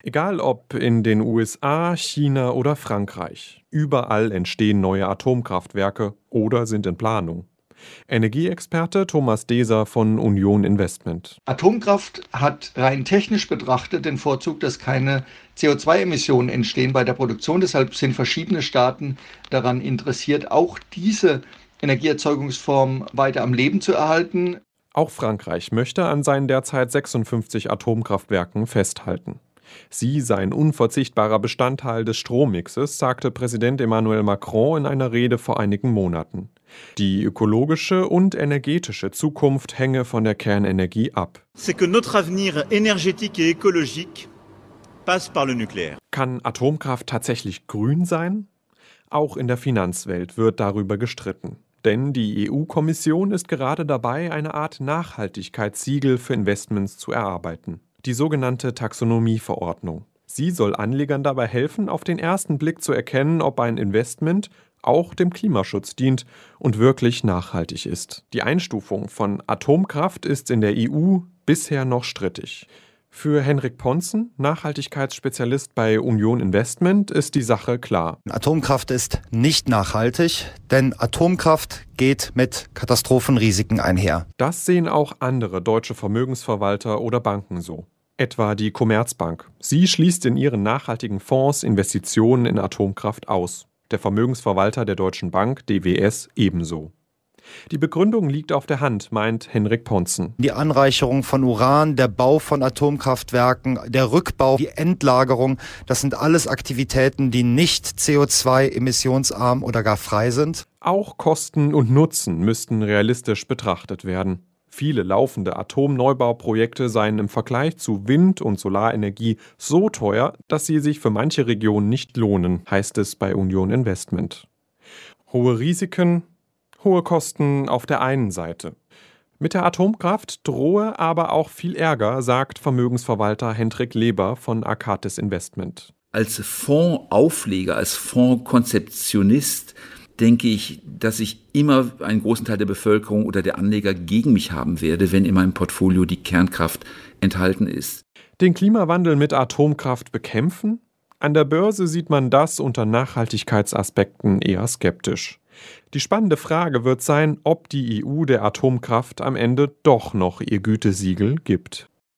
Egal ob in den USA, China oder Frankreich, überall entstehen neue Atomkraftwerke oder sind in Planung. Energieexperte Thomas Deser von Union Investment. Atomkraft hat rein technisch betrachtet den Vorzug, dass keine CO2-Emissionen entstehen bei der Produktion. Deshalb sind verschiedene Staaten daran interessiert, auch diese Energieerzeugungsform weiter am Leben zu erhalten. Auch Frankreich möchte an seinen derzeit 56 Atomkraftwerken festhalten. Sie seien unverzichtbarer Bestandteil des Strommixes, sagte Präsident Emmanuel Macron in einer Rede vor einigen Monaten. Die ökologische und energetische Zukunft hänge von der Kernenergie ab. C'est que notre avenir énergétique et écologique passe par le nucléaire. Kann Atomkraft tatsächlich grün sein? Auch in der Finanzwelt wird darüber gestritten. Denn die EU-Kommission ist gerade dabei, eine Art Nachhaltigkeitssiegel für Investments zu erarbeiten. Die sogenannte Taxonomieverordnung. Sie soll Anlegern dabei helfen, auf den ersten Blick zu erkennen, ob ein Investment auch dem Klimaschutz dient und wirklich nachhaltig ist. Die Einstufung von Atomkraft ist in der EU bisher noch strittig. Für Henrik Pontzen, Nachhaltigkeitsspezialist bei Union Investment, ist die Sache klar. Atomkraft ist nicht nachhaltig, denn Atomkraft geht mit Katastrophenrisiken einher. Das sehen auch andere deutsche Vermögensverwalter oder Banken so. Etwa die Commerzbank. Sie schließt in ihren nachhaltigen Fonds Investitionen in Atomkraft aus. Der Vermögensverwalter der Deutschen Bank, DWS, ebenso. Die Begründung liegt auf der Hand, meint Henrik Pontzen. Die Anreicherung von Uran, der Bau von Atomkraftwerken, der Rückbau, die Endlagerung, das sind alles Aktivitäten, die nicht CO2-emissionsarm oder gar frei sind. Auch Kosten und Nutzen müssten realistisch betrachtet werden. Viele laufende Atomneubauprojekte seien im Vergleich zu Wind- und Solarenergie so teuer, dass sie sich für manche Regionen nicht lohnen, heißt es bei Union Investment. Hohe Risiken, hohe Kosten auf der einen Seite. Mit der Atomkraft drohe aber auch viel Ärger, sagt Vermögensverwalter Hendrik Leber von Arcatis Investment. Als Fondsaufleger, als Fondskonzeptionist denke ich, dass ich immer einen großen Teil der Bevölkerung oder der Anleger gegen mich haben werde, wenn in meinem Portfolio die Kernkraft enthalten ist. Den Klimawandel mit Atomkraft bekämpfen? An der Börse sieht man das unter Nachhaltigkeitsaspekten eher skeptisch. Die spannende Frage wird sein, ob die EU der Atomkraft am Ende doch noch ihr Gütesiegel gibt.